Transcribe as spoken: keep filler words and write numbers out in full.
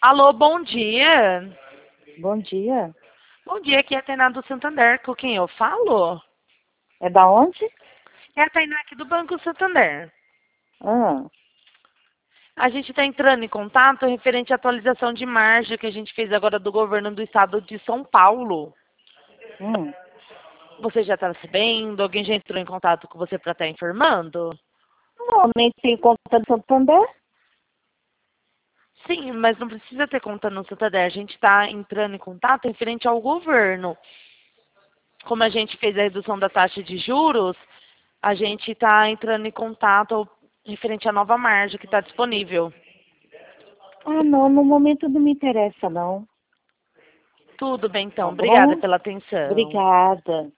Alô, bom dia. Bom dia. Bom dia, aqui é a Tainá do Santander. Com quem eu falo? É da onde? É a Tainá aqui do Banco Santander. Ah, A gente está entrando em contato referente à atualização de margem que a gente fez agora do governo do estado de São Paulo. hum. Você já está sabendo? Alguém já entrou em contato com você para estar informando? Não, nem tem conta do Santander. Sim, mas não precisa ter conta no Santander. A gente está entrando em contato referente ao governo. Como a gente fez a redução da taxa de juros, a gente está entrando em contato referente à nova margem que está disponível. Ah, não, no momento não me interessa, não. Tudo bem, então. Tá Obrigada bom? pela atenção. Obrigada.